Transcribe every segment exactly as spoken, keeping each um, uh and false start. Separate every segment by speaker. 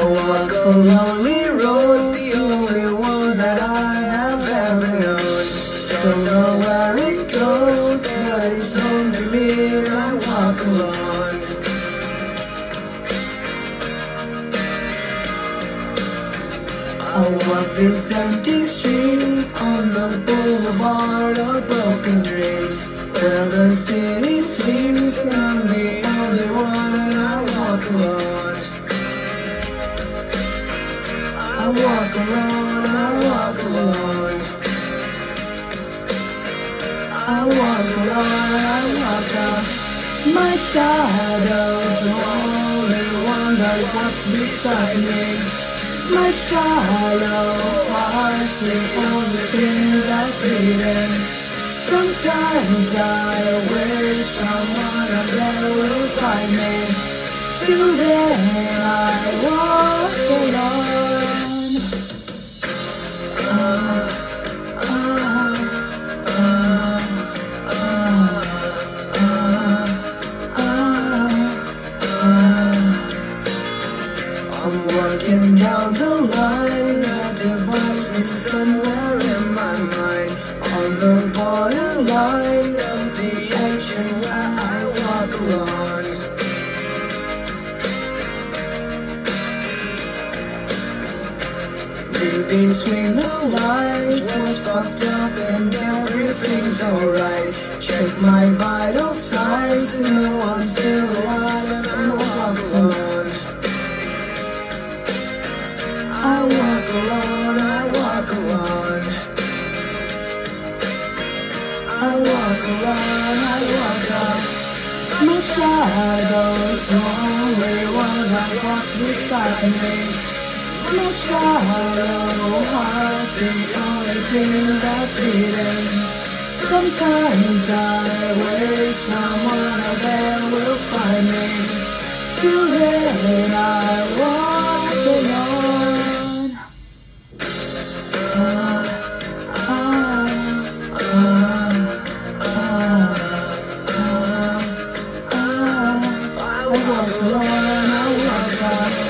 Speaker 1: walk a lonely road, the only one that I have ever known. Don't know where it goes, but it's only me and I walk alone. I walk this empty street on the boulevard of broken dreams, where the city sleeps and I'm the only one and I walk alone. I walk alone, I walk alone. I walk alone, I walk up. My shadow's the only one that walks beside me. My shallow heart's the only thing that's beating. Sometimes I wish someone out there will find me. Till then I walk alone. Uh, uh, uh, uh, uh, uh, uh. I'm walking down the line that divides me somewhere in my mind, on the borderline of the ocean where I walk alone. Read between the lines, what's fucked up and everything's alright. Check my vital signs and know I'm still alive and I walk alone. I walk alone, I walk alone. I walk alone, I walk up. My shadow's the only one that walks beside me. My shallow heart's the only thing that's beating. Sometimes I wish someone out there will find me. Till then I walk alone. Uh, uh, uh, uh, uh, uh, I walk alone, I walk up.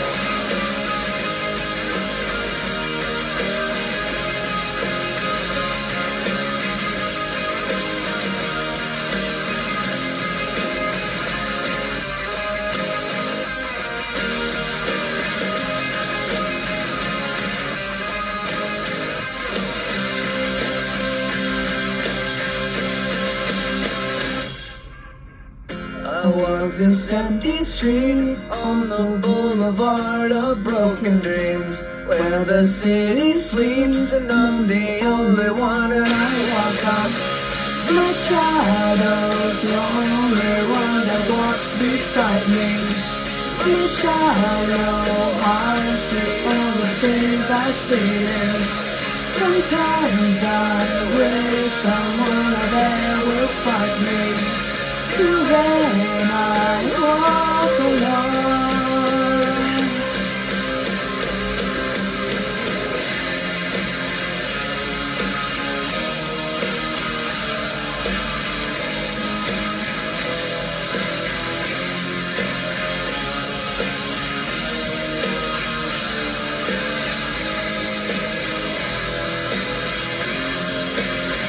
Speaker 1: I walk this empty street on the boulevard of broken dreams, where the city sleeps and I'm the only one and I walk up. My shadow's the only one that walks beside me. My shallow heart's the only thing that's beating. Sometimes I wish I